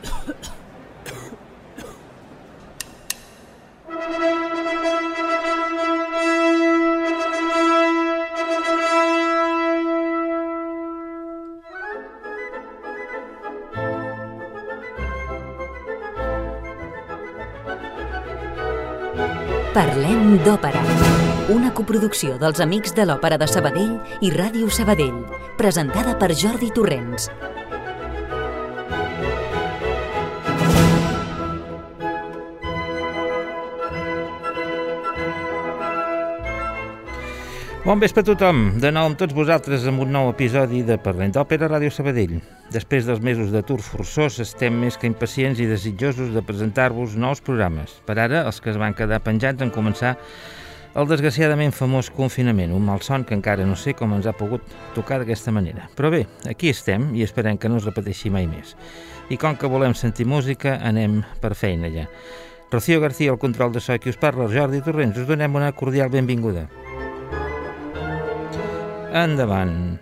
Parlem d'Òpera, una coproducció dels Amics de l'Òpera de Sabadell i Ràdio Sabadell, presentada per Jordi Torrents. Bon vespre a tothom, de nou amb tots vosaltres amb un nou episodi de Parlem d'Òpera a Ràdio Sabadell. Després dels mesos d'atur forçós estem més que impacients i desitjosos de presentar-vos nous programes. Per ara, els que es van quedar penjats en començar el desgraciadament famós confinament, un malson que encara no sé com ens ha pogut tocar d'aquesta manera. Però bé, aquí estem i esperem que no es repeteixi mai més. I com que volem sentir música, anem per feina ja. Rocío García, al control de so, qui us parla, el Jordi Torrents, us donem una cordial benvinguda. Endavant.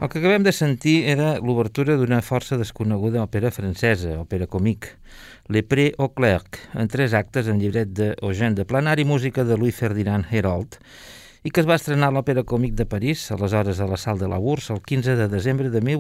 El que acabem de sentir era l'obertura d'una força desconeguda òpera francesa, òpera comique, Le Pré au Clerc, en 3 actes en llibret d'Eugène de Planard i música de Louis Ferdinand Hérault, i que es va estrenar a l'Òpera Comique de París, aleshores a la Salle de la Bourse, el 15 de desembre de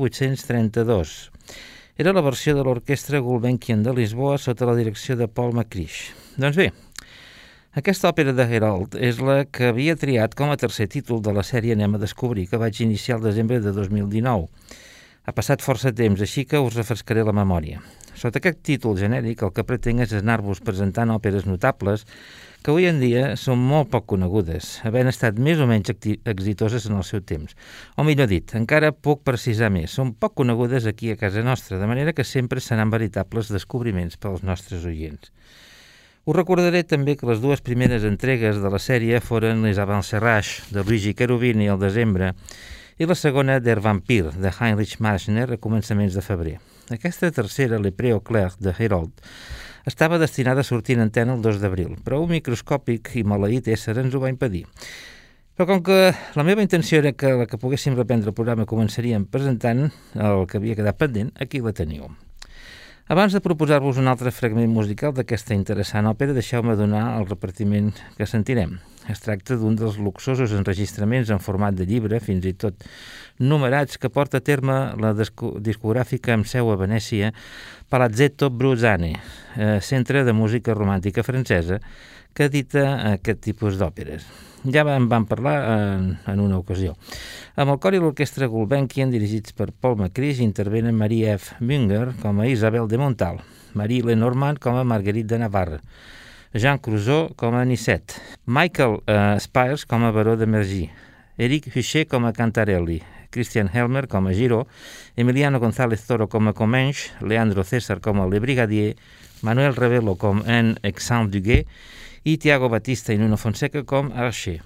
1832. Era la versió de l'Orquestra Gulbenkian de Lisboa sota la direcció de Paul McCrish. Doncs bé, aquesta òpera de Hérault és la que havia triat com a tercer títol de la sèrie Anem a descobrir, que vaig iniciar el desembre de 2019. Ha passat força temps, així que us refrescaré la memòria. Sota aquest títol genèric, el que pretenc és anar-vos presentant òperes notables que avui en dia són molt poc conegudes, havent estat més o menys exitoses en el seu temps. O millor dit, encara puc precisar més, són poc conegudes aquí a casa nostra, de manera que sempre seran veritables descobriments pels nostres oients. Us recordaré també que les 2 primeres entregues de la sèrie foren Les Avancerages, de Luigi Cherubini al desembre, i la segona Der Vampir, de Heinrich Marschner, a començaments de febrer. Aquesta tercera, Le Pré au Clerc, de Hérault, estava destinada a sortir en antena el 2 d'abril, però un microscòpic i maleït ésser ens ho va impedir. Però com que la meva intenció era que la que poguéssim reprendre el programa començaríem presentant el que havia quedat pendent, aquí la teniu. Abans de proposar-vos un altre fragment musical d'aquesta interessant òpera, deixeu-me donar el repartiment que sentirem. Es tracta d'un dels luxosos enregistraments en format de llibre, fins i tot numerats, que porta a terme la discogràfica amb seu a Venècia Palazzetto Bruzane, centre de música romàntica francesa, que edita aquest tipus d'òperes. Ja en vam parlar en una ocasió. Amb el cor i l'orquestra Gulbenkian, dirigits per Paul McCrish, intervenen Marie F. Munger com a Isabelle de Montal, Marie Lenormand com a Marguerite de Navarre, Jean Clouseau com a Anicet, Michael Spires com a Baró de Mergy, Eric Huchet com a Cantarelli, Christian Helmer com a Giraud, Emiliano González Toro com a Comminges, Leandro César com a Le Brigadier, Manuel Rebelo com en Exant Duguay i Tiago Batista i Nuno Fonseca com Archer.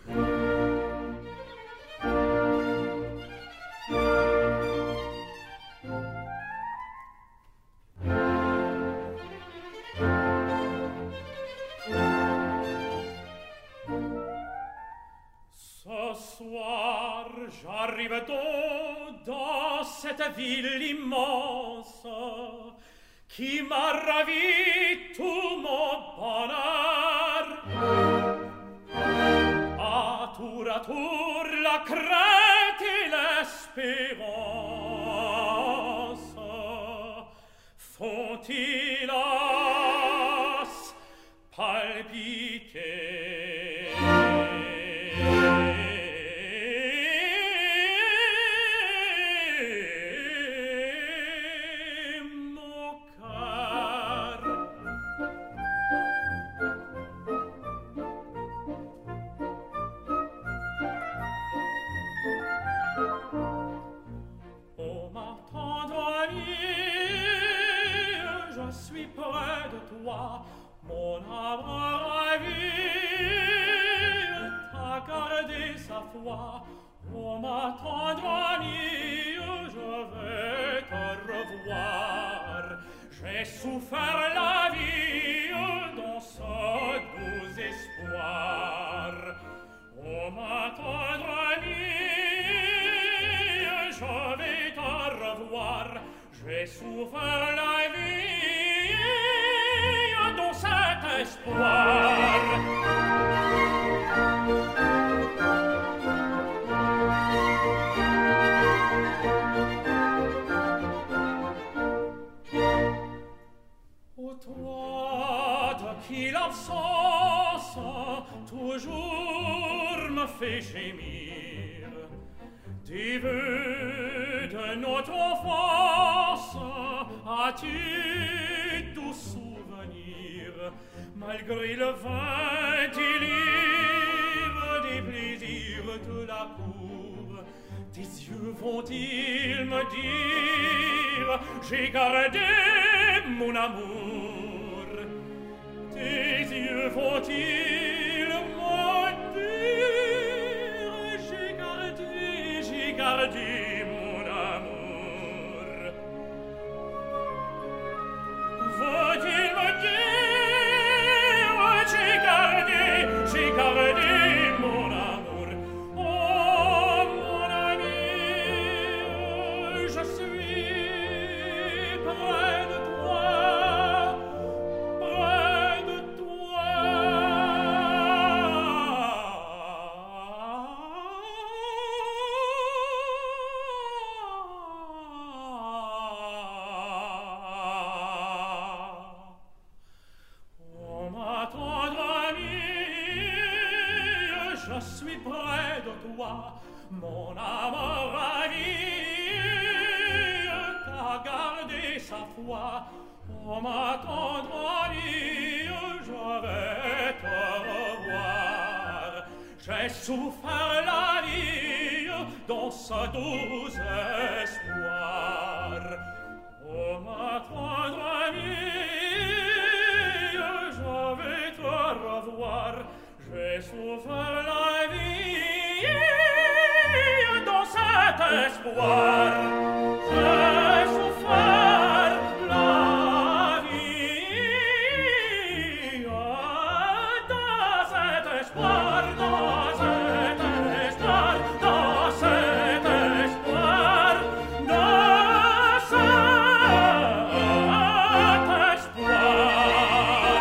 J'arrive dans cette ville immense qui m'a ravi tout mon bonheur. À tour la crainte et l'espérance font hélas palpiter. Mon amour à vie t'a gardé sa foi. Oh ma tendre amie, je veux te revoir. J'ai souffert la vie dans ce doux espoir. Oh ma tendre amie, je vais te revoir. J'ai souffert la vie dans cet espoir. Ô toi de qui l'absence toujours me fait gémir, des vœux de notre enfance as-tu doux souvenirs, malgré le vain délire des plaisirs de la cour? Tes yeux vont-ils me dire j'ai gardé mon amour? Tes yeux vont-ils me dire j'ai gardé mon amour? Vont-ils me dire j'ai gardé mon amour? Oh mon ami, près de toi, mon âme ravie t'a gardé sa foi. Oh ma tendre amie, je vais te revoir. J'ai souffert la vie dans ce doux espoir. Oh ma tendre amie, je vais te revoir. J'ai souffert la vie dans cet espoir. J'ai souffert la vie dans cet espoir, dans cet espoir, dans cet espoir, dans cet espoir.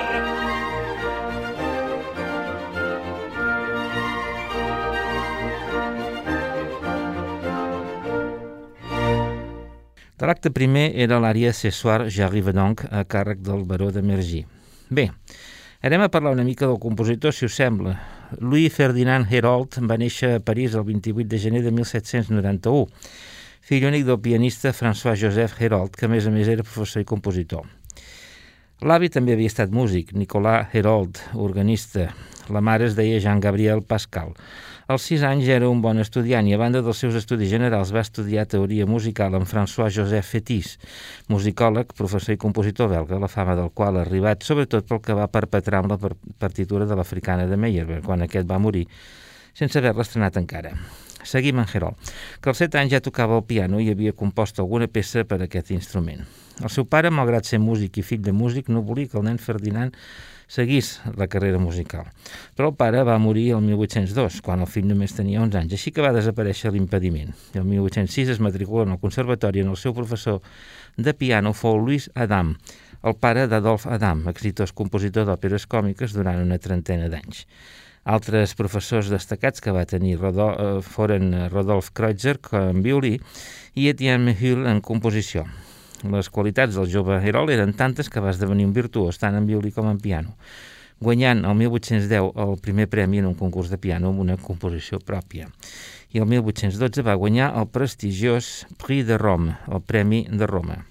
De l'acte primer era l'ària Ce soir j'arrive donc, a càrrec del baró de Mergy. Bé, anem a parlar una mica del compositor, si us sembla. Louis Ferdinand Hérold va néixer a París el 28 de gener de 1791, fill únic del pianista François-Joseph Hérold, que a més era professor i compositor. L'avi també havia estat músic, Nicolas Hérold, organista. La mare es deia Jean-Gabriel Pascal. Als 6 anys era un bon estudiant i a banda dels seus estudis generals va estudiar teoria musical amb François-Joseph Fétis, musicòleg, professor i compositor belga, la fama del qual ha arribat sobretot pel que va perpetrar amb la partitura de l'Africana de Meyerbeer, quan aquest va morir sense haver-la estrenat encara. Seguim en Hérold, que als 7 anys ja tocava el piano i havia compost alguna peça per a aquest instrument. El seu pare, malgrat ser músic i fill de músic, no volia que el nen Ferdinand seguís la carrera musical. Però el pare va morir el 1802, quan el fill només tenia 11 anys, així que va desaparèixer l'impediment. El 1806 es matricula en el conservatori on el seu professor de piano fou Louis Adam, el pare d'Adolphe Adam, exitós compositor d'òperes còmiques durant una trentena d'anys. Altres professors destacats que va tenir foren Rodolphe Kreutzer en violí i Etienne Méhul en composició. Les qualitats del jove Hérold eren tantes que va esdevenir un virtuós tant en violí com en piano, guanyant el 1810 el primer premi en un concurs de piano amb una composició pròpia. I el 1812 va guanyar el prestigiós Prix de Rome, el Premi de Roma.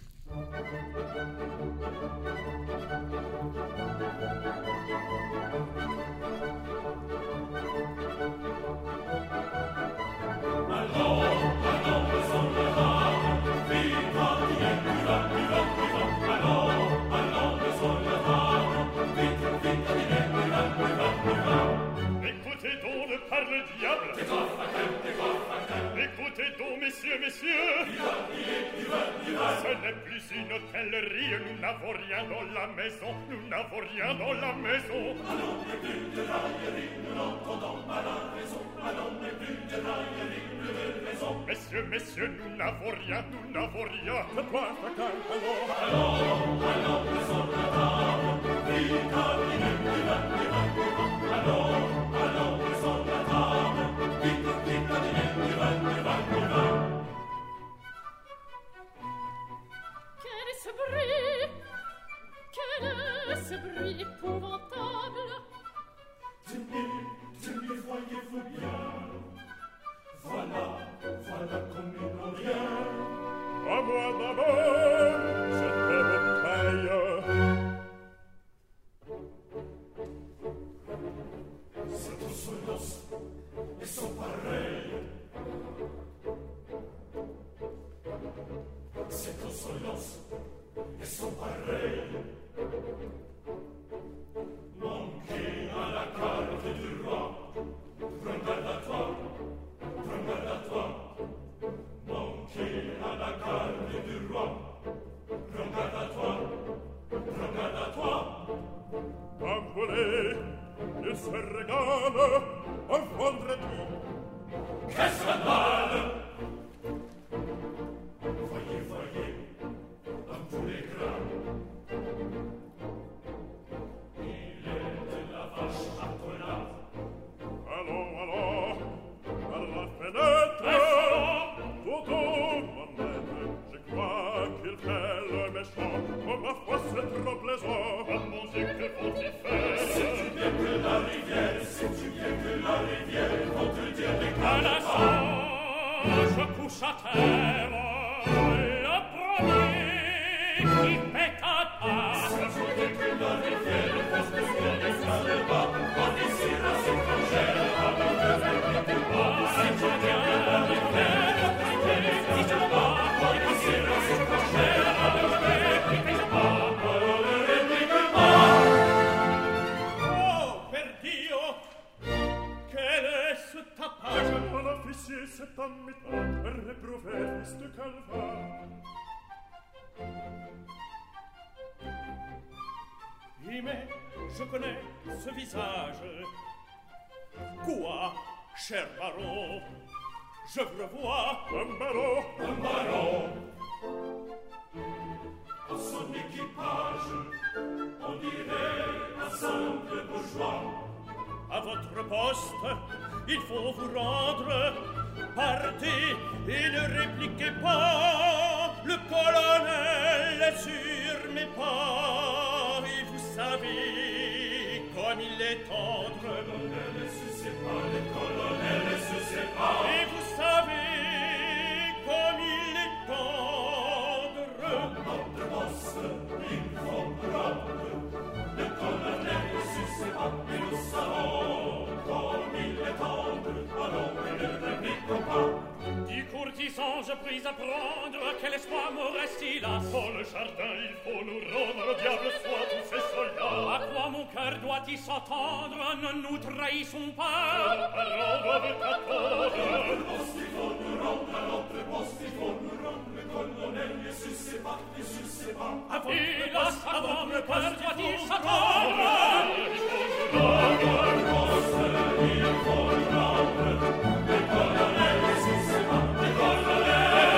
Messieurs, ce n'est plus une hôtellerie, nous n'avons rien dans la maison, nous n'avons rien dans la maison. Allons, mais plus de raillerie, nous l'entendons à la raison. Allons, mais plus de raillerie, plus de raison. Messieurs, nous n'avons rien, nous n'avons rien. De quoi chacun, allons, allons, sur la table, vite, allons, sur la table, vite, Quel est ce bruit épouvantable? Tenez, voyez-vous bien, voilà comme il n'en vient. À moi d'abord, je te repaye. Cette insolence est sans pareil. Cette insolence est sans pareil. Manquer à la carte du roi, prends garde à toi, manquer à la carte du roi, prends garde à toi, un volet, il se régale, un vendredi, quel scandale! Voyez, un poulet gras. Il est de la vache à collade. Allons, par la fenêtre. Toto, mon maître, je crois qu'il fait le méchant. Oh, ma foi, c'est trop plaisant. Oh, mon Dieu, que vont-ils faire? Sais-tu bien que la rivière, vont te dire C'est pas méthode, réprouver fils de calvaire. Mais je connais ce visage. Quoi, cher baron? Je vous revois. Un baron. En son équipage, on dirait un simple bourgeois. À votre poste, il faut vous rendre. Partez et ne répliquez pas. Le colonel est sur mes pas. Et vous savez comme il est tendre. Le colonel ne se sait pas, le colonel ne se sait pas. Et vous savez comme il est tendre. Notre boss, il faut prendre. Le colonel ne se sait pas, mais nous savons comme il est tendre. Allons, ne répliquons pas. Du courtisan je pris à prendre. Quel espoir me reste-t-il là? Dans le jardin il faut nous rendre. Au diable soit tous ces soldats. À quoi mon cœur doit-il s'entendre? Ne nous trahissons pas. La parole doit attendre. À notre poste il faut nous rendre. À notre poste il faut nous rendre. Le colonel ne se sait pas, ne se sait pas. Et là avant le cœur doit-il s'attendre? Il faut nous rendre. À notre poste il faut nous rendre. Le colonel ne se sait pas. Le colonel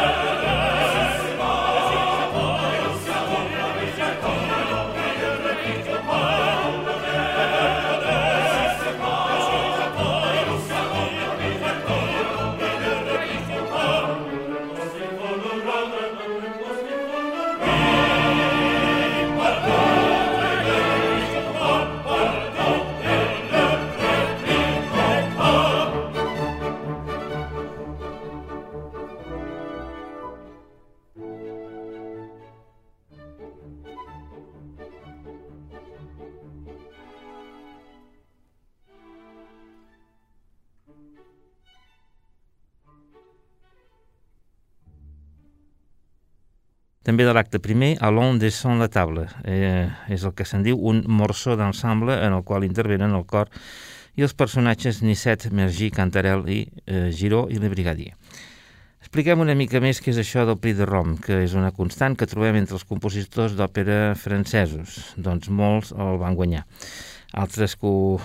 També de l'acte primer, Allons descend la table. És el que se'n diu un morceau d'ensemble en el qual intervenen el cor i els personatges Nicette, Mergy, Cantarel i Giraud i Le Brigadier. Expliquem una mica més què és això del Prix de Rome, que és una constant que trobem entre els compositors d'òpera francesos. Doncs molts el van guanyar. Altres que ho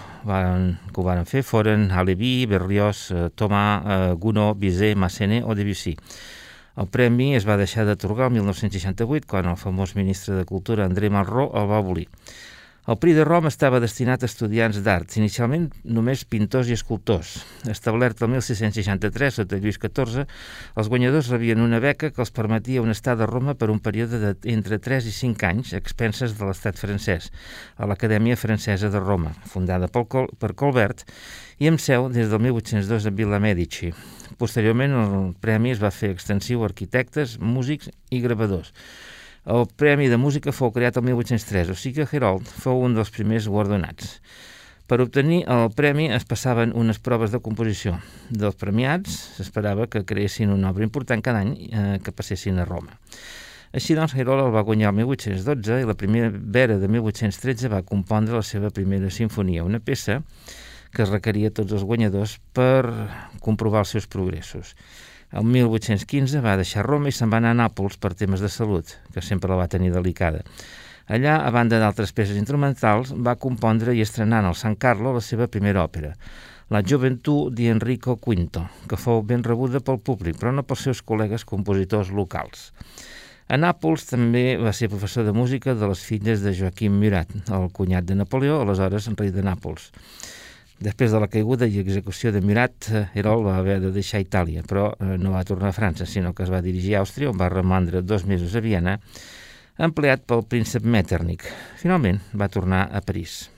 van fer foren Halévy, Berlioz, Thomas, Gounod, Bizet, Massenet o Debussy. El premi es va deixar d'atorgar el 1968 quan el famós ministre de Cultura André Malraux el va abolir. El Prix de Rome estava destinat a estudiants d'art, inicialment només pintors i escultors. Establert el 1663 sota Lluís XIV, els guanyadors rebien una beca que els permetia una estada a Roma per un període d'entre 3 i 5 anys a expenses de l'estat francès, a l'Acadèmia Francesa de Roma, fundada per Colbert i amb seu des del 1802 a Villa Medici. Posteriorment, el premi es va fer extensiu a arquitectes, músics i gravadors. El Premi de Música fou creat el 1803, o sigui que Herold fou un dels primers guardonats. Per obtenir el premi es passaven unes proves de composició. Dels premiats s'esperava que creessin una obra important cada any que passessin a Roma. Així doncs, Herold el va guanyar el 1812 i la primavera de 1813 va compondre la seva primera sinfonia, una peça que es requeria a tots els guanyadors per comprovar els seus progressos. El 1815 va deixar Roma i se'n va anar a Nàpols per temes de salut, que sempre la va tenir delicada. Allà, a banda d'altres peces instrumentals, va compondre i estrenar en el San Carlo la seva primera òpera, La Gioventù di Enrico V, que fou ben rebuda pel públic, però no pels seus col·legues compositors locals. A Nàpols també va ser professor de música de les filles de Joaquim Murat, el cunyat de Napoleó, aleshores rei de Nàpols. Després de la caiguda i execució de Murat, Herold va haver de deixar Itàlia, però no va tornar a França, sinó que es va dirigir a Àustria, on va romandre 2 mesos a Viena, empleat pel príncep Metternich. Finalment va tornar a París.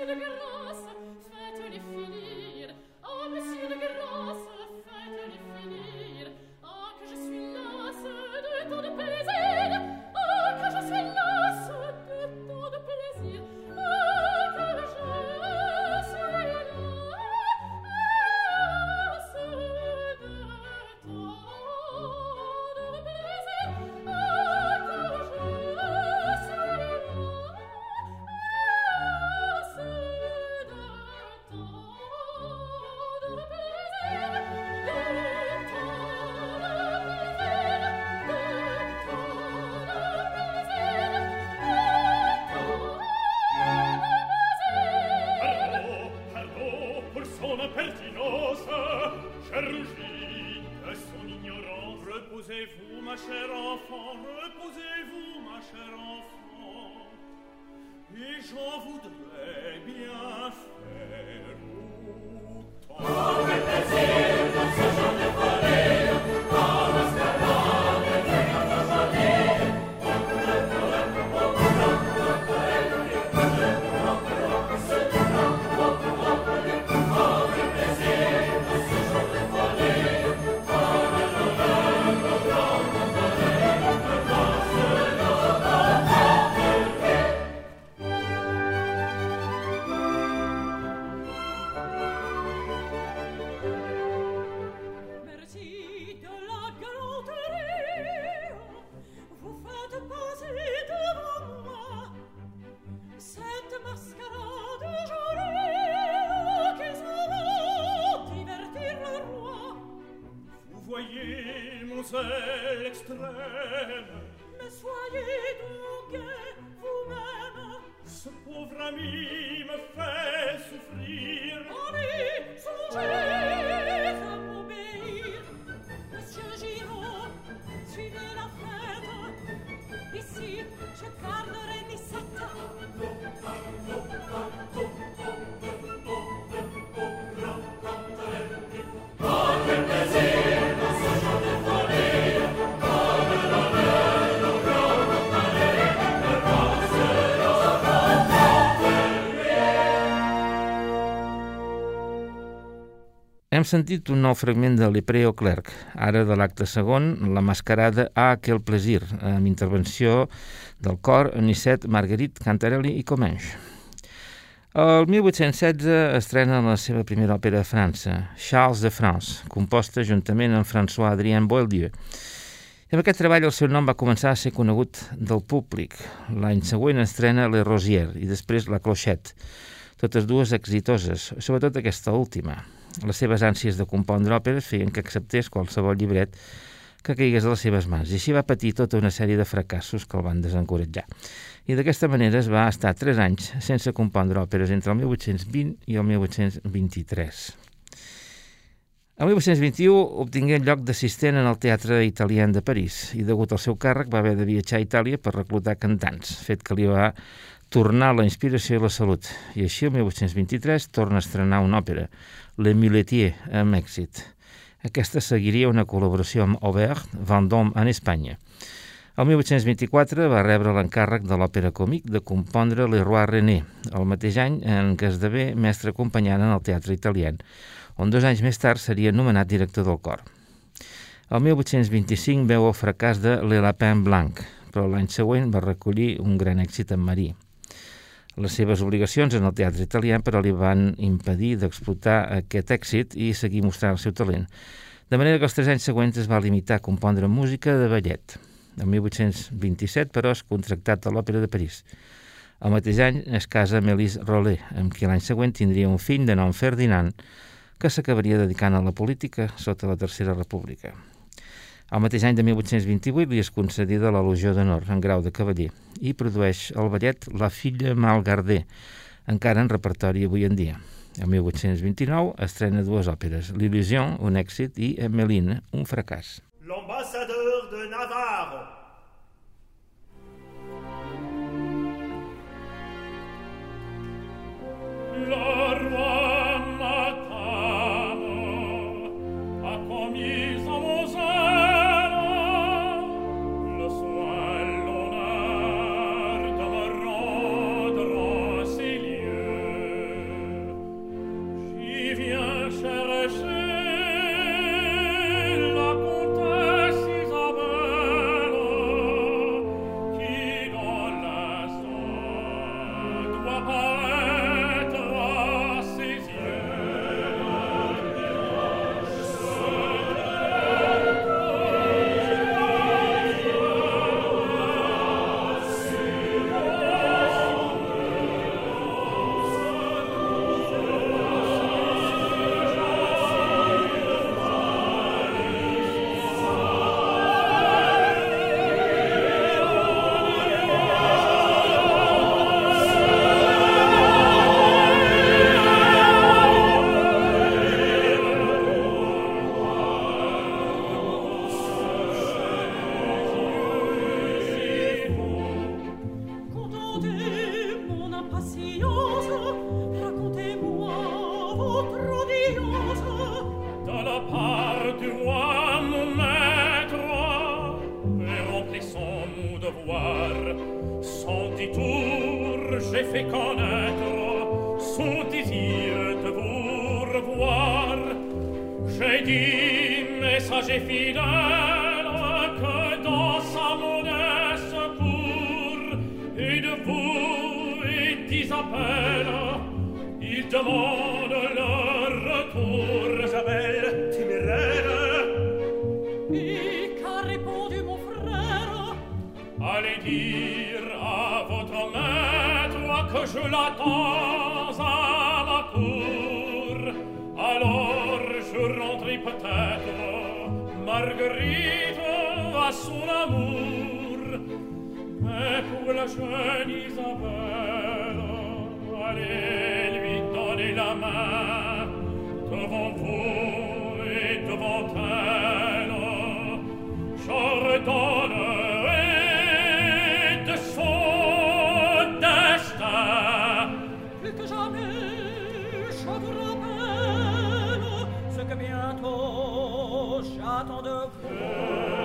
Reposez-vous, ma chère enfant, reposez-vous, ma chère enfant, et j'en voudrais bien faire autant. Oh, quel plaisir dans ce genre de folie, en mascarade et fait notre jolie. Oh, quel plaisir dans ce genre de folie. Mais soyez donc gai vous-même. Ce pauvre ami me fait souffrir. Allez, songez à m'obéir. Monsieur Giraud, suivez la fête. Ici, je garderai Nicette. Oh, quel plaisir dans ce genre de folie. Hem sentit un nou fragment de Lepreo Clerc, ara de l'acte segon, la mascarada a Quel plaisir, amb intervenció del cor Nicette, Marguerite, Cantarelli i Comminges. El 1816 estrena la seva primera òpera a França, Charles de France, composta juntament amb François-Adrien Boieldieu. I amb aquest treball el seu nom va començar a ser conegut del públic. L'any següent estrena Les Rosières i després La Clochette, totes dues exitoses, sobretot aquesta última. Les seves ànsies de compondre òperes feien que acceptés qualsevol llibret que caigués a les seves mans, i així va patir tota una sèrie de fracassos que el van desencoratjar. I d'aquesta manera es va estar 3 anys sense compondre òperes entre el 1820 i el 1823. El 1821 obtingué el lloc d'assistent en el Teatre Italien de París i, degut al seu càrrec, va haver de viatjar a Itàlia per reclutar cantants, fet que li va tornar la inspiració i la salut. I així, el 1823, torna a estrenar una òpera, Le Muletier, amb èxit. Aquesta seguiria una col·laboració amb Aubert, Vendôme en Espanya. El 1824 va rebre l'encàrrec de l'òpera còmic de compondre Le Roi René, el mateix any en què esdevé mestre acompanyant en el Teatre Italien, on 2 anys més tard seria nomenat director del cor. El 1825 veu el fracàs de Le Lapin Blanc, però l'any següent va recollir un gran èxit en Marie. Les seves obligacions en el teatre italià però li van impedir d'explotar aquest èxit i seguir mostrant el seu talent, de manera que els 3 anys següents es va limitar a compondre música de ballet. El 1827, però, és contractat a l'Òpera de París. El mateix any es casa amb Élise Rollet, amb qui l'any següent tindria un fill de nom Ferdinand, que s'acabaria dedicant a la política sota la Tercera República. El mateix any de 1828 li és concedida la Legió d'Honor en grau de cavaller i produeix el ballet La Fille mal gardée, encara en repertori avui en dia. El 1829 estrena 2 òperes, L'Illusion, un èxit, i Emmeline, un fracàs. L'ambassadeur de Navarre. Le roi m'attend, a commis en mon zèle le soin, l'honneur de me rendre en ces lieux. voir. Son détour, j'ai fait connaître son désir de vous revoir. J'ai dit, messager fidèle, que dans sa modeste cour, et de vous et d'Isabelle, il demande le retour. Isabelle, téméraire, et qu'a répondu mon frère? Allez dire à votre maître que je l'attends à la cour. Alors je rentrerai peut-être Marguerite à son amour. Mais pour la jeune Isabelle, allez lui donner la main devant vous et devant elle. J'ordonnerai de son destin. Plus que jamais, je vous rappelle ce que bientôt j'attends de vous.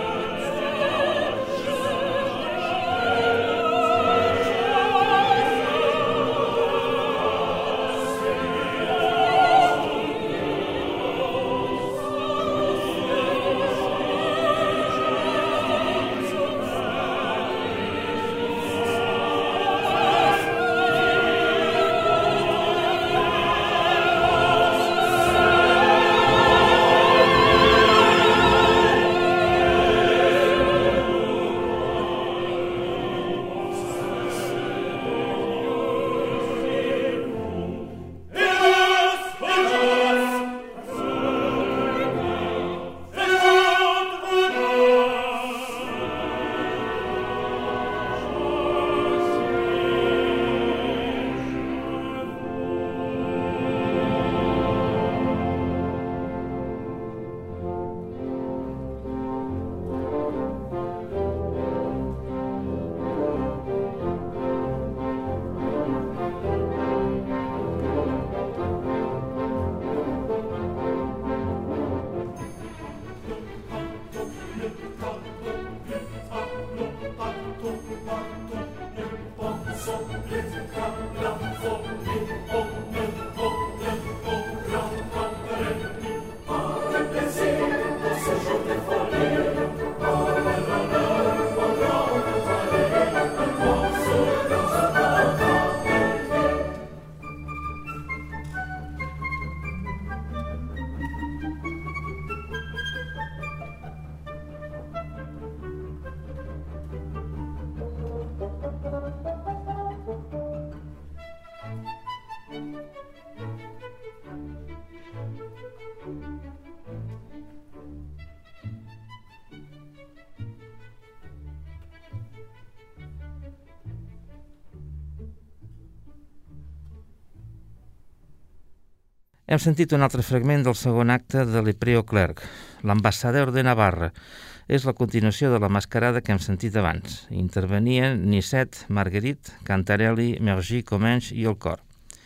Hem sentit un altre fragment del segon acte de Le Pré au Clerc, l'ambassadeur de Navarra. És la continuació de la mascarada que hem sentit abans. Intervenien Nisset, Marguerite, Cantarelli, Mergy, Comenge i el cor.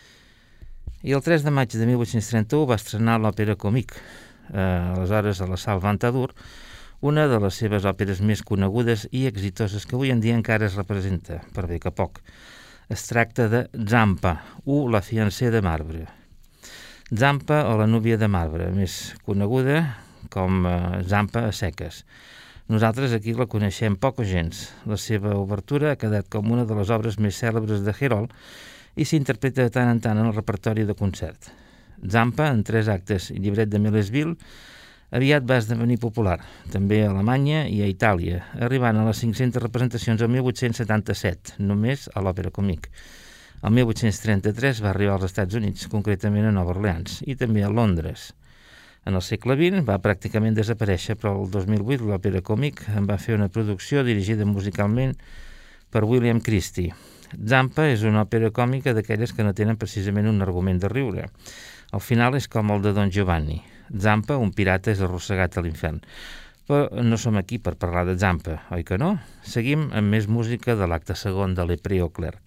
I el 3 de maig de 1831 va estrenar l'òpera Comique, aleshores a la Salle Ventadour, una de les seves òperes més conegudes i exitoses que avui en dia encara es representa, per bé que poc. Es tracta de Zampa, o La fiancée de marbre. Zampa o la núvia de marbre, més coneguda com Zampa a seques. Nosaltres aquí la coneixem poc o gens. La seva obertura ha quedat com una de les obres més cèlebres de Herol i s'interpreta de tant en tant en el repertori de concert. Zampa, en 3 actes i llibret de Millesville, aviat va esdevenir popular, també a Alemanya i a Itàlia, arribant a les 500 representacions el 1877, només a l'Òpera Comique. El 1833 va arribar als Estats Units, concretament a Nova Orleans, i també a Londres. En el segle XX va pràcticament desaparèixer, però el 2008 l'Òpera Comique en va fer una producció dirigida musicalment per William Christie. Zampa és una òpera còmica d'aquelles que no tenen precisament un argument de riure. Al final és com el de Don Giovanni. Zampa, un pirata, és arrossegat a l'infern. Però no som aquí per parlar de Zampa, oi que no? Seguim amb més música de l'acte segon de Le Pré au Clerc.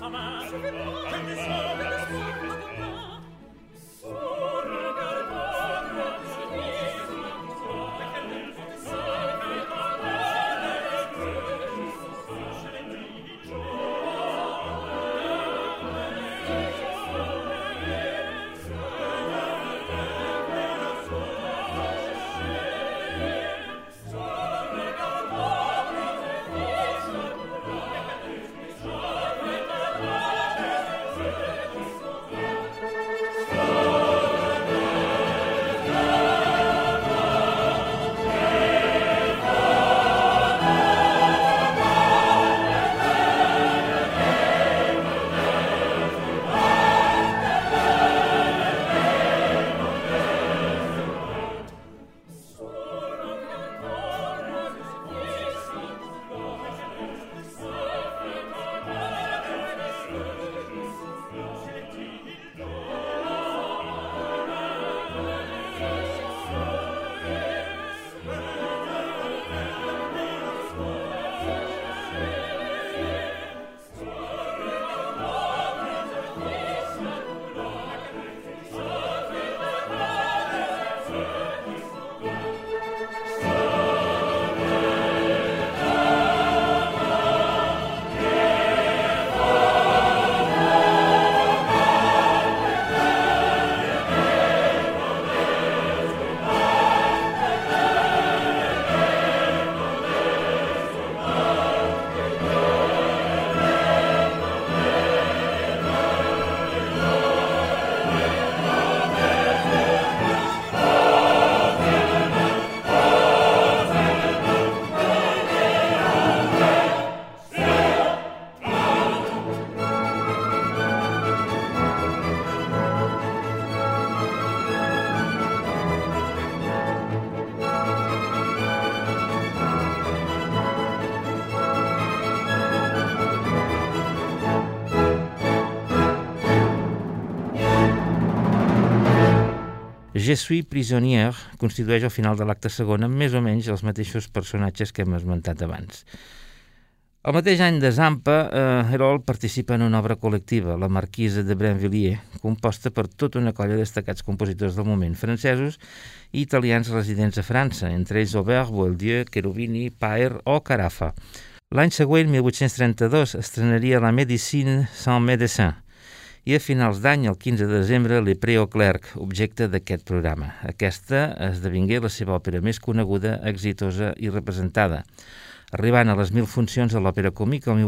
sa main. Quel destin, quel espoir, Je suis prisonnière constitueix el final de l'acte segon amb més o menys els mateixos personatges que hem esmentat abans. El mateix any de Zampa, Herold participa en una obra col·lectiva, La Marquise de Brinvilliers, composta per tota una colla de destacats compositors del moment, francesos i italians residents a França, entre ells Aubert, Boieldieu, Cherubini, Paer o Carafa. L'any següent, 1832, estrenaria La Médecine sans médecin, i a finals d'any, el 15 de desembre, Le Pré au Clerc, objecte d'aquest programa. Aquesta esdevingué la seva òpera més coneguda, exitosa i representada, arribant a les 1.000 funcions a l'Òpera Còmica el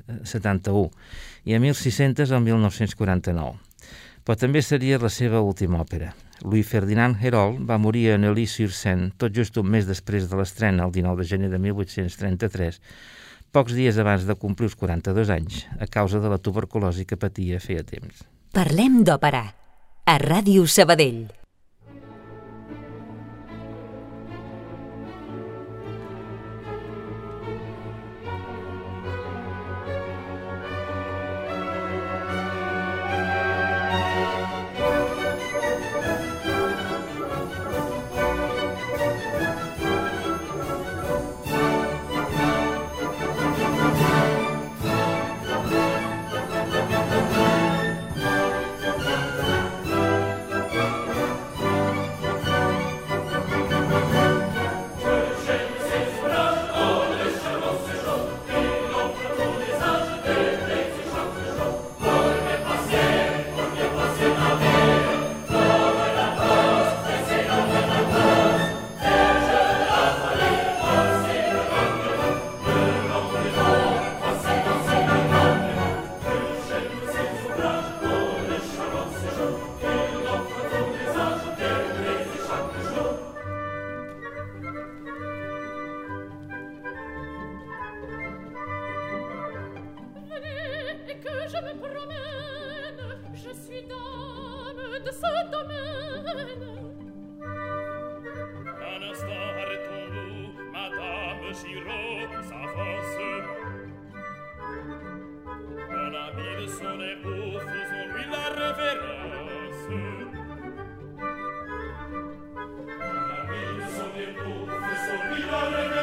1871 i a 1.600 el 1949. Però també seria la seva última òpera. Louis Ferdinand Herold va morir a Neuilly-sur-Seine tot just un mes després de l'estrena, el 19 de gener de 1833, pocs dies abans de complir els 42 anys, a causa de la tuberculosi que patia feia temps. Parlem d'òpera, a Ràdio Sabadell.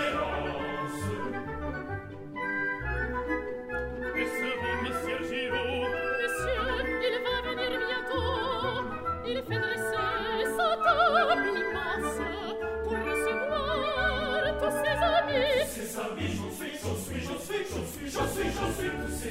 Monsieur Giraud,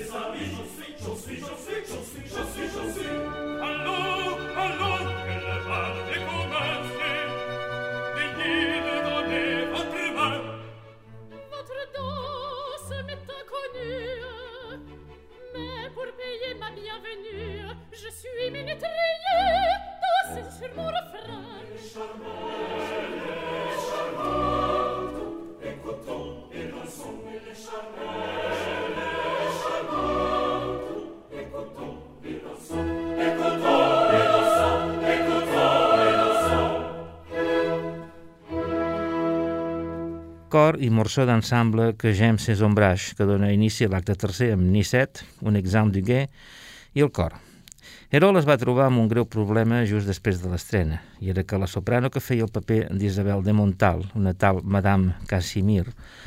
Cor i morceau d'ensemble que J'aime ces ombrages, que dona inici a l'acte tercer amb Nicette, un examen du guet i el cor. Herol es va trobar amb un greu problema just després de l'estrena, i era que la soprano que feia el paper d'Isabel de Montal, una tal Madame Casimir,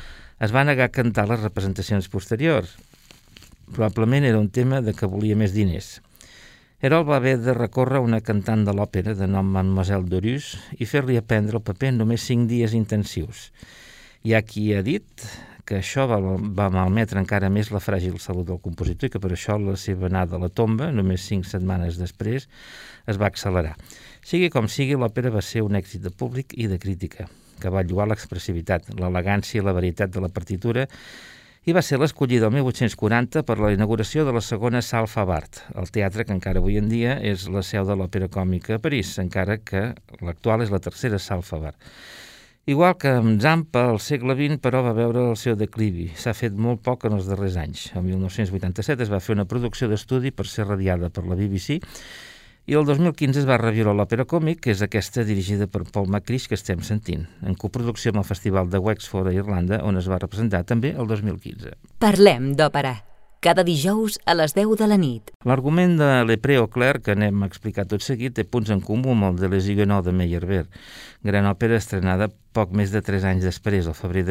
es va negar a cantar les representacions posteriors. Probablement era un tema de que volia més diners. Herol va haver de recórrer a una cantant de l'òpera de nom Mademoiselle Dorus i fer-li aprendre el paper en només 5 dies intensius. Hi ha qui ha dit que això va malmetre encara més la fràgil salut del compositor i que per això la seva anada a la tomba, només 5 setmanes després, es va accelerar. Sigui com sigui, l'òpera va ser un èxit de públic i de crítica, que va lloar l'expressivitat, l'elegància i la varietat de la partitura i va ser l'escollida el 1840 per la inauguració de la segona Salle Favart, el teatre que encara avui en dia és la seu de l'òpera còmica a París, encara que l'actual és la tercera Salle Favart. Igual que amb Zampa, el segle XX, però, va veure el seu declivi. S'ha fet molt poc en els darrers anys. El 1987 es va fer una producció d'estudi per ser radiada per la BBC i el 2015 es va reviure l'òpera còmic, que és aquesta dirigida per Paul McCrish que estem sentint, en coproducció amb el Festival de Wexford a Irlanda, on es va representar també el 2015. Parlem d'òpera. Cada dijous a les 10 de la nit. L'argument de Le Pré au Clerc, que anem a explicar tot seguit, té punts en comú amb el de Les Huguenots de Meyerbeer, gran òpera estrenada poc més de 3 anys després, al febrer de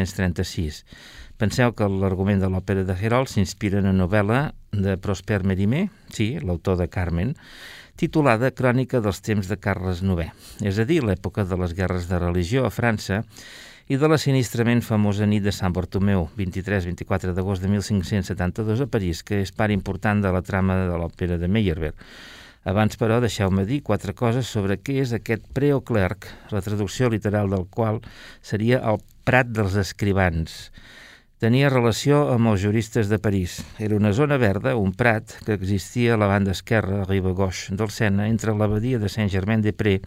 1836. Penseu que l'argument de l'òpera de Herol s'inspira en una novel·la de Prosper Mérimée, sí, l'autor de Carmen, titulada Crònica dels temps de Carles IX, és a dir, l'època de les guerres de religió a França i de la sinistrament famosa nit de Sant Bartomeu, 23-24 d'agost de 1572 a París, que és part important de la trama de l'òpera de Meyerbeer. Abans, però, deixeu-me dir 4 coses sobre què és aquest Pré au Clerc, la traducció literal del qual seria el Prat dels Escrivans. Tenia relació amb els juristes de París. Era una zona verda, un prat, que existia a la banda esquerra, a riba gauche del Sena, entre l'abadia de Saint-Germain-des-Prés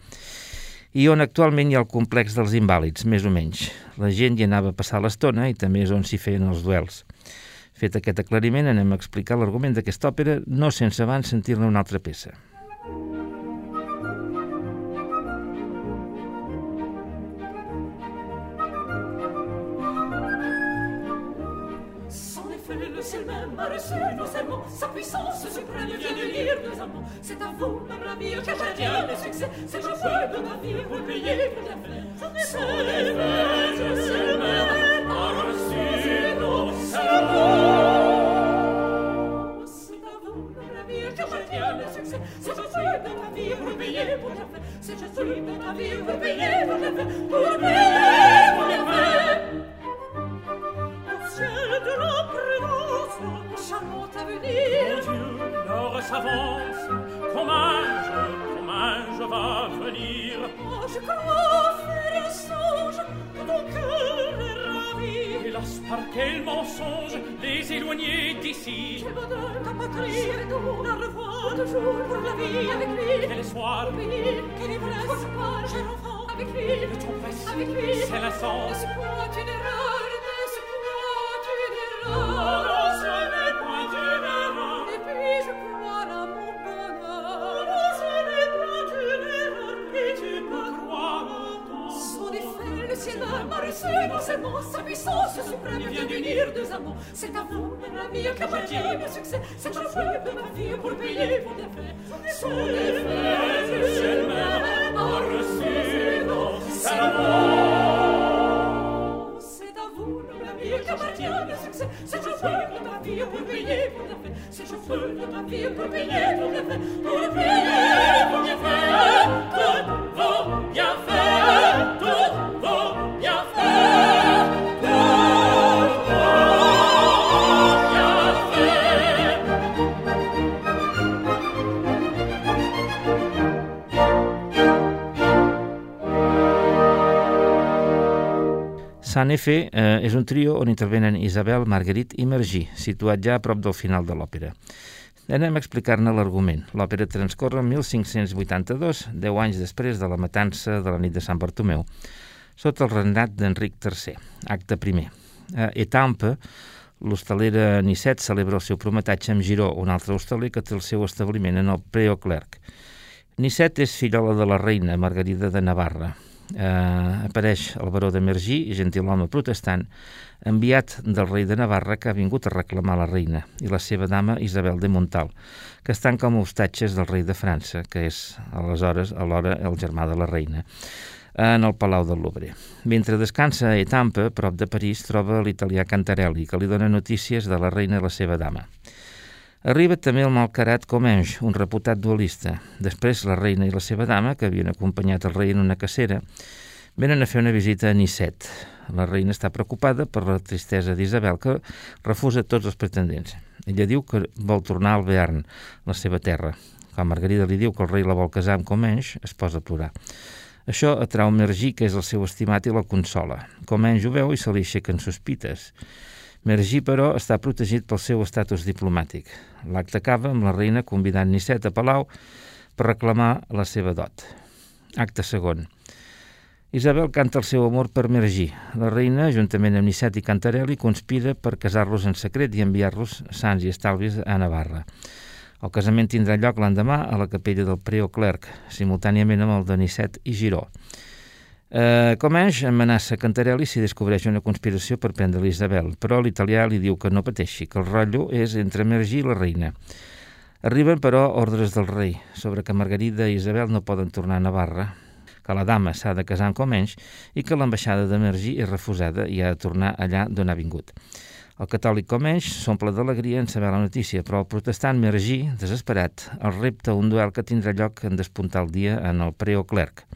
i on actualment hi ha el complex dels invàlids, més o menys. La gent hi anava a passar l'estona i també és on s'hi feien els duels. Fet aquest aclariment, anem a explicar l'argument d'aquesta òpera, no sense abans sentir-ne una altra peça. Sa puissance suprême vient de lire deux amants. C'est à vous de ravir, que j'attire le succès. C'est je veux de ma vie, vous payez pour la faire. Sans les fêtes, c'est même à reçu nos serments. C'est à vous de ravir, que j'attire le succès. C'est je veux de ma vie, vous payez pour la faire. C'est je veux de ma vie, vous payez pour la faire. Pour payer pour la faire. Au ciel de la prudence, charmante avenir. Mon Dieu, l'heure s'avance, comment je va venir. Oh, je crois faire un songe, ton cœur est ravi. Hélas, par quel mensonge les éloigner d'ici. Quel bonheur, ta patrie, et nous la revoir toujours pour la vie avec lui. Quel soir, Quel pays, quelle ivresse, pour ce pas, cher enfant, avec lui. que ton presse, Avec lui, c'est la ne sens. se point une erreur, ne se point une Oh, erreur. non, ce n'est point une erreur. Et puis je crois à mon bonheur. Oh, ce n'est point une erreur, et tu peux croire en toi. Son effet, le ciel m'a reçu non seulement sa puissance suprême vient d'unir deux amants. C'est à vous, mon ami, que j'attire le succès. C'est je veux de ma vie pour payer vos défaits. Son effet, le ciel m'a reçu non seulement. C'est à vous, mon ami, que j'attire le succès. C'est je veux de ma vie pour payer vos défaits. C'est je veux de ma vie pour payer vos défaits. Pour payer vos défaits. Toutes vos bienfaits. Toutes vos bienfaits. Toutes vos bienfaits. Saint-Effet és un trio on intervenen Isabel, Marguerite i Mergy, situat ja a prop del final de l'òpera. Anem a explicar-ne l'argument. L'òpera transcorre en 1582, 10 anys després de la matança de la nit de Sant Bartomeu, sota el regnat d'Enric III, acte primer. A Étampes, l'hostalera Nicet celebra el seu prometatge amb Giró, un altre hostaler que té el seu establiment en el Pré aux Clercs. Nicet és fillola de la reina Margarida de Navarra. Apareix el baró de Mergy, gentilhome protestant, enviat del rei de Navarra que ha vingut a reclamar la reina, i la seva dama Isabel de Montal, que estan com a hostatges del rei de França, que és alhora el germà de la reina, en el Palau del Louvre. Mentre descansa a Étampes, prop de París, troba l'italià Cantarelli, que li dona notícies de la reina i la seva dama. Arriba també el malcarat Comminges, un reputat duelista. Després, la reina i la seva dama, que havien acompanyat el rei en una cacera, venen a fer una visita a Nicet. La reina està preocupada per la tristesa d'Isabel, que refusa tots els pretendents. Ella diu que vol tornar al Béarn, la seva terra. Quan Margarida li diu que el rei la vol casar amb Comminges, es posa a plorar. Això atrau Mergy, que és el seu estimat, i la consola. Comminges ho veu i se li aixequen sospites. Mergy, però, està protegit pel seu estatus diplomàtic. L'acte acaba amb la reina convidant Nicet a Palau per reclamar la seva dot. Acte segon. Isabel canta el seu amor per Mergy. La reina, juntament amb Nicet i Cantarelli, conspira per casar-los en secret i enviar-los sans i estalvis a Navarra. El casament tindrà lloc l'endemà a la capella del Pré aux Clercs, simultàniament amb el de Nicet i Giró. Comminges amenaça Cantarelli si descobreix una conspiració per prendre l'Isabel, però l'italià li diu que no pateixi, que el rotllo és entre Mergy i la reina. Arriben, però, ordres del rei sobre que Margarida i Isabel no poden tornar a Navarra, que la dama s'ha de casar amb Comminges i que l'ambaixada de Mergy és refusada i ha de tornar allà d'on ha vingut. El catòlic Comminges s'omple d'alegria en saber la notícia, però el protestant Mergy, desesperat, el repta un duel que tindrà lloc en despuntar el dia en el Pré aux Clercs.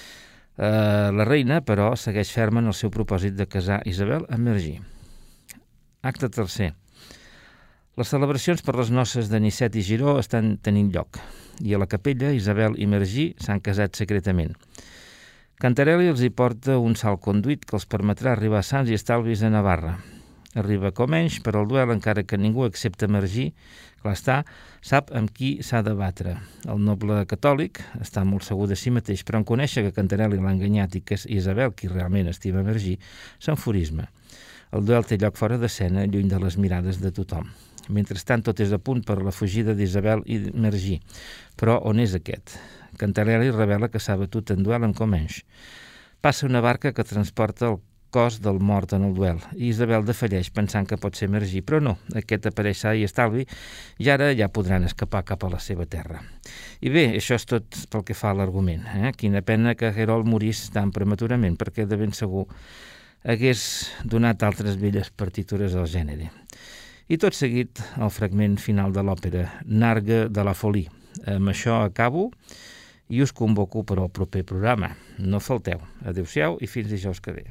La reina, però, segueix ferma en el seu propòsit de casar Isabel amb Mergy. Acte tercer. Les celebracions per les noces de Nicet i Giró estan tenint lloc, i a la capella Isabel i Mergy s'han casat secretament. Cantarelli els hi porta un salconduit que els permetrà arribar sans i estalvis a Navarra. Arriba Comminges per al duel, encara que ningú excepte Mergy, clar està, sap amb qui s'ha de batre. El noble catòlic està molt segur de si mateix, però en conèixer que Cantarelli l'ha enganyat i que és Isabel qui realment estima Mergy, s'enfurisma. El duel té lloc fora d'escena, lluny de les mirades de tothom. Mentrestant, tot és a punt per la fugida d'Isabel i Mergy. Però on és aquest? Cantarelli revela que s'ha batut en duel amb Comminges. Passa una barca que transporta el cos del mort en el duel, i Isabel defalleix pensant que pot ser Mergy, però no, aquest apareix sa i estalvi i ara ja podran escapar cap a la seva terra. I bé, això és tot pel que fa a l'argument. Quina pena que Herold morís tan prematurament, perquè de ben segur hagués donat altres belles partitures al gènere. I tot seguit el fragment final de l'òpera, Nargue de la Folie. Amb això acabo i us convoco per al proper programa. No falteu. Adéu-siau i fins dijous que ve.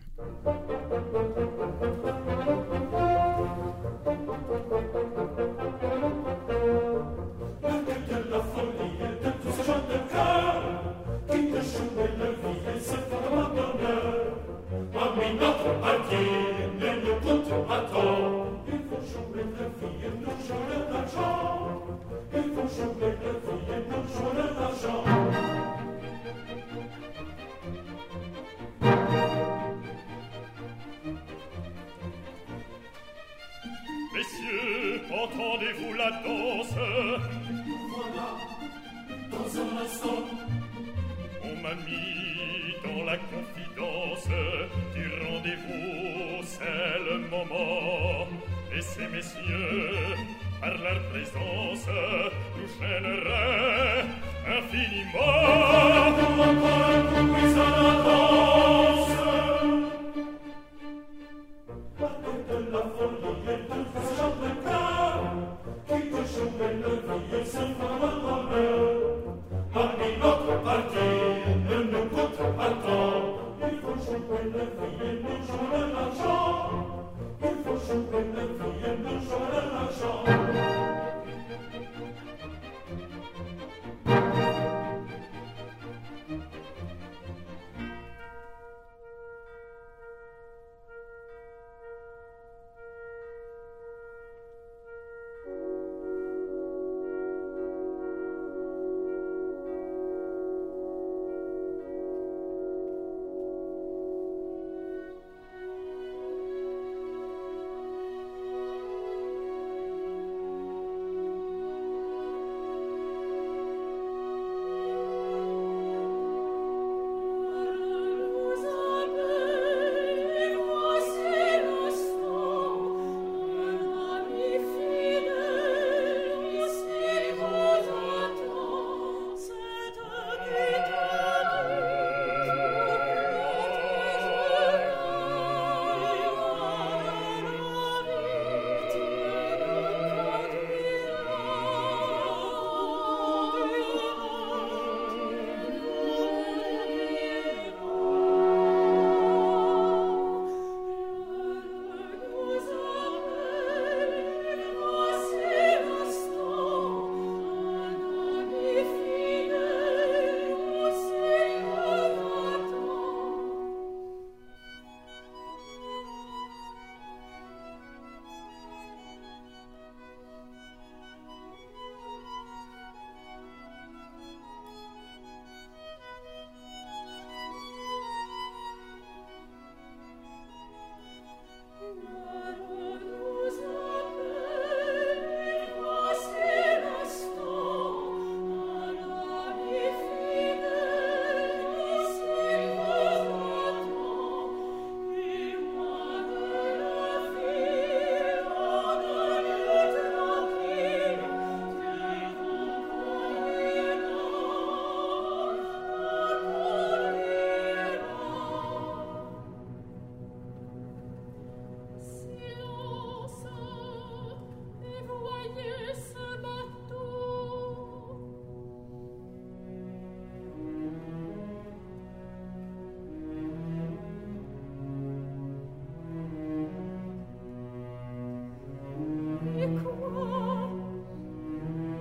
Messieurs, entendez-vous la danse? Nous voilà dans un instant. On m'a mis dans la confidence du rendez-vous, c'est le moment. Et ces messieurs, par leur présence, nous gêneraient infiniment. Encore un coup, puis à la danse. De la folie et de ce genre de cœur qui te jouait le vie et se fera le bonheur. Parmi notre partie, ne nous coûte pas tant. Il faut jouer le vie et nous jouer l'argent. Il faut jouer le vie et nous jouer l'argent.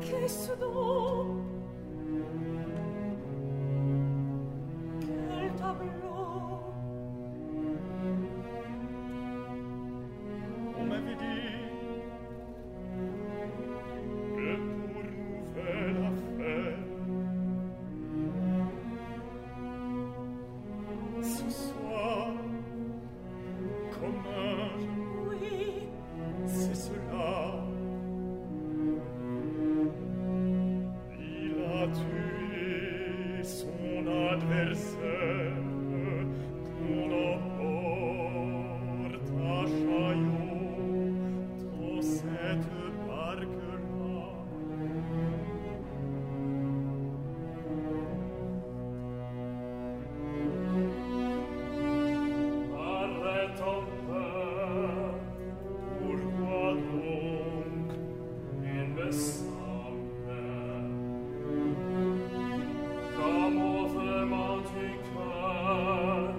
qu'est-ce donc? Quel tableau? On m'avait dit que pour nouvelle affaire ce soir comme un jour, Oui, c'est cela. Il a tué son adversaire qu'on emporte à Chaillot dans cette barque-là. Arrête un peu, pourquoi donc il me semble qu'un mouvement du cœur,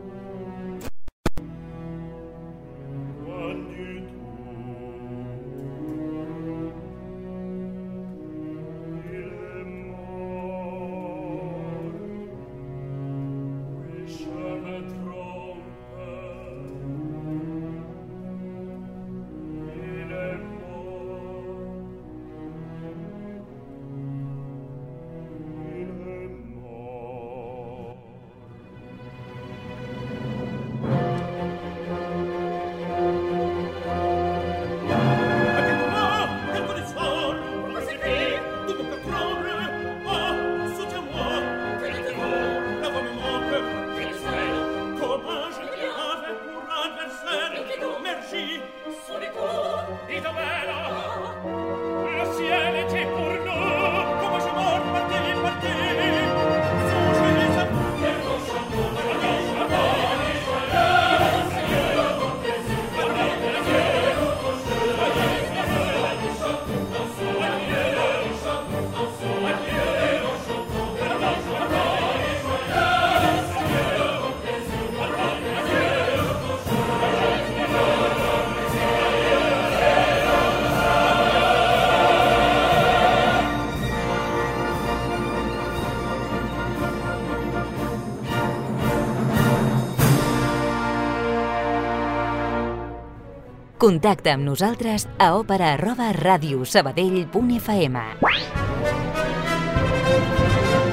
pas du tout, il est mort. Oui, je me trompe, il est mort. Il est mort. Quelque de folle, comment c'est fait? tout mon cœur tremble. Oh, soutiens-moi. Quel était-vous? La voix me manque. Quel est-ce? Comment je l'avais pour adversaire? Et qui donc? Merci. Sous les coups? Et dov'era? Ah, Le ciel était pour nous. Comment je mort, partez. Songez à vous. Et mon chapeau de Contacta amb nosaltres a òpera@radiosabadell.fm.